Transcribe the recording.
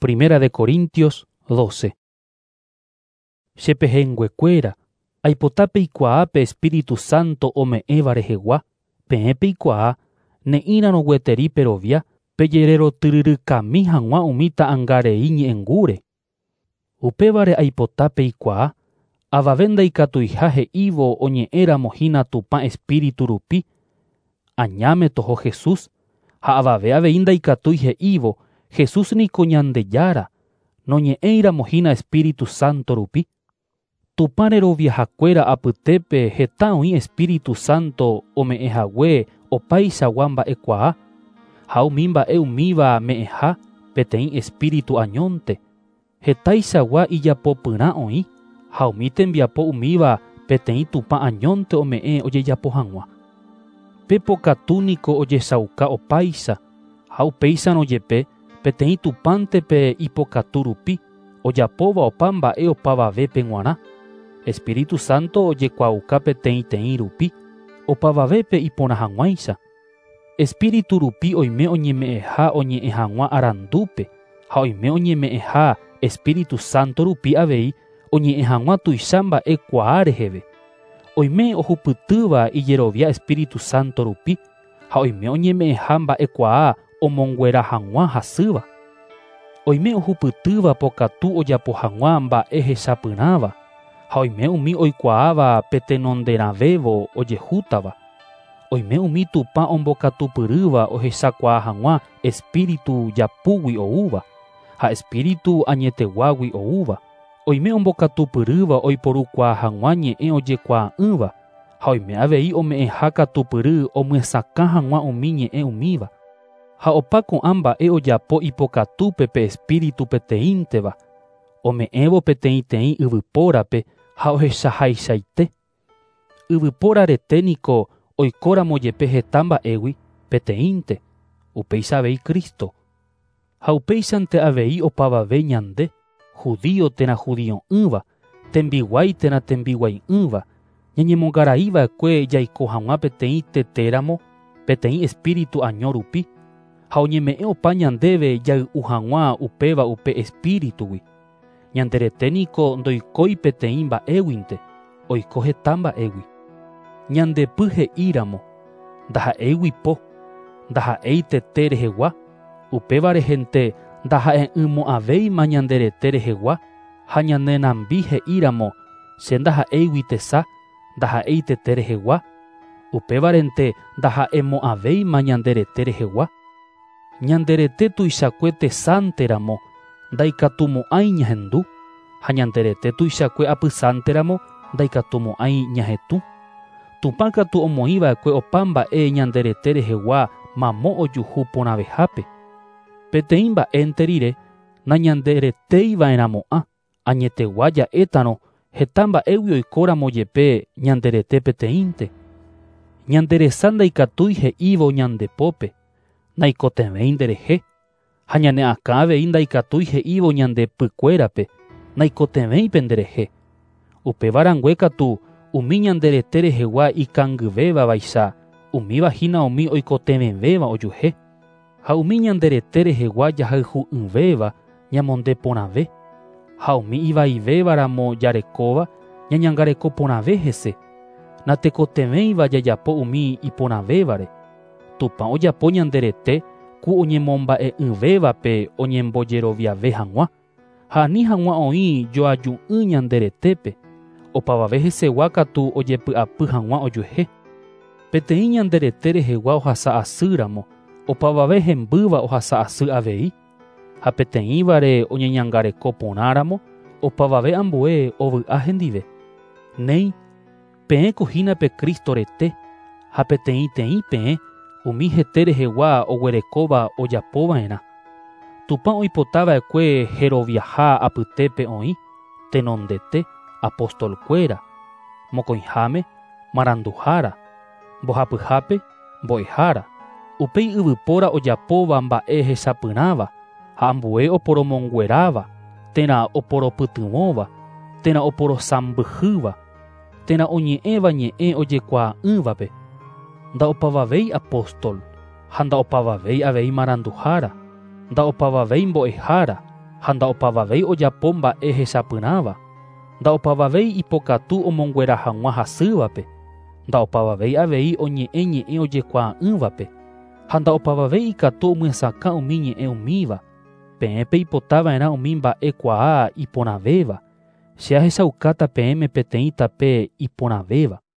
Primera de Corintios 12. Chepehenguekuéra, aipota peikuaa pe Espíritu Santo ome'ẽva rehegua, peẽ peikuaa, ne'írãno gueteri perovia, pejerero tyryrykami hag̃ua umi ta'ãngarei ñe'ẽngúre. Upévare aipota peikuaa, avave ndaikatuiha he'ívo oñe'ẽramohína Tupã Espíritu rupi, añáme toho Jesús, ha avave avei ndaikatúi he'ívo Jesús niko ñandejára, noñe'ẽiramohína Espíritu Santo rupi. Tupã reroviahakuéra apytépe heta oĩ Espíritu Santo ome'ẽhague opaichagua mba'ekuaa, ha umi mba'e umíva me'ẽha peteĩ Espíritu añónte. Hetaichagua ijapopyrã oĩ, ha umi tembiapo umíva peteĩ Tupã añónte ome'ẽ ojejapo hag̃ua. Pepokatúniko ojechauka opaicha, ha upéicharõ jepe peteĩ Tupãntepe ipokatu rupi ojapóva opa mba'e opavavépe g̃uarã. Espíritu Santo ojekuauka peteĩteĩ rupi opavavépe iporã hag̃uáicha. Espíritu rupi oime oñeme'ẽha oñe'ẽ hag̃ua arandúpe, ha oime oñeme'ẽha Espíritu Santo rupi avei oñe'ẽ hag̃ua tuicha mba'ekuaa reheve. Oime ohupytýva ijerovia Espíritu Santo rupi, ha oime oñeme'ẽha mba'ekuaa omonguera hag̃ua hasýva. Oime ohupytýva pokatu ojapo hag̃ua mba'e hechapyrãva, ha oime umi oikuaáva petenonderavévo ojehútava. Oime umi Tupã ombokatupyrýva ohechakuaa hag̃ua Espíritu japúgui oúva, ha Espíritu añeteguágui oúva. Oime ombokatupyrýva oiporukuaa hag̃ua ñe'ẽ ojekuaa'ỹva, ha oime avei ome'ẽha katupyry omyesakã hag̃ua umi ñe'ẽ umíva. Ha opa ko'ã mba'e ojapo ipokatúpe pe Espíritu peteĩnteva, ome'ẽvo peteĩteĩ yvypórape ha ohechahaichaite. Yvypóra reténiko oikóramo jepe heta mba'égui peteĩnte, upéicha avei Kristo. Ha upéichante avei opavave ñande, judío térã judío'ỹva, tembiguái térã tembiguai'ỹva, ñañemongaraíva'ekue jaiko hag̃ua peteĩ tetéramo, peteĩ Espíritu año rupi, ha oñeme'ẽ opa ñandéve jay'u hag̃ua upéva upe Espíritugui. Ñande reténiko ndoikói peteĩ mba'éguinte, oiko heta mba'égui. Ñandepy he'íramo, ndaha'éigui po, ndaha'éi tete rehegua, upéva rehente ndaha'e'ỹmo'ãvéima ñande rete rehegua, ha ñanenambi he'íramo, che ndaha'éigui tesa, ndaha'éi tete rehegua, upévarente ndaha'emo'ãvéima ñande rete rehegua. Ñande rete tuichakue tesánteramo ndaikatumo'ãi ñahendu, ha ñande rete tuichakue apysánteramo ndaikatumo'ãi ñahetũ. Tupã katu omoĩva'ekue opa mba'e ñande rete rehegua mamo ojuhu porãvehápe. Peteĩ mba'énte rire nañanderetéiva'erãmo'ã, añetegua ja'étarõ heta mba'égui oikóramo jepe ñande rete peteĩnte. Ñande resa ndaikatúi he'ívo ñandepópe, naikotevéi nderehe, ha ñane akã avei ndaikatúi he'ívo ñandepykuérape, naikotevéipe nderehe. Upevarangue katu umi ñande rete rehegua ikangyvéva vaicha, umívahína umi oikotevẽvéva ojuhe. Ha umi ñande rete rehegua jahayhu'ỹvéva ñamonde porãve, ha umi ivaivévaramo jarekóva ñañangareko porãve hese. Natekotevéiva jajapo umi iporãvévare. Tupã ojapo ñande rete ku oñemomba'e'ỹvévape oñembojeroviave hag̃ua, ha ani hag̃ua oĩ joaju'ỹ ñande retépe, opavave hesegua katu ojepy'apy hag̃ua ojuhe. Peteĩ ñande rete rehegua ohasa asýramo, opavave hembýva ohasa asy avei, ha peteĩvare oñeñangareko porãramo, opavave ambue ovy'a hendive. Néi, peẽ kohínape Kristo rete, ha peteĩteĩ peẽ umi hete rehegua oguerekóva ojapova'erã. Tupã oipotava'ekue heroviaha apytépe oĩ, tenondete, apostolkuéra, mokõiháme, maranduhára, mbohapyhápe, mbo'ehára. Upéi yvypóra ojapóva mba'e hechapyrãva, ha ambue oporomongueráva, térã oporopytyvõva, térã oporosãmbyhýva, térã oñe'ẽva ñe'ẽ ojekuaa'ỹvape. Ndaopavavéi apóstol, ha ndaopavavéi avei maranduhára, ndaopavavéi mbo'ehára, ha nda'opavavei ojapo mba'e hesapynáva, nda'opavavei ipokatu omongueraha hag̃ua hasývape, nda'opavavei avei oñe'ẽ ñe'ẽ ojekuaa'ỹvape, ha nda'opavavei ikatu omyasakã umi ñe'ẽ umíva, peẽpe ipotava'erã umi mba'e kuaa iporãvéva, che ahechaukáta peẽme peteĩ tape iporãvéva.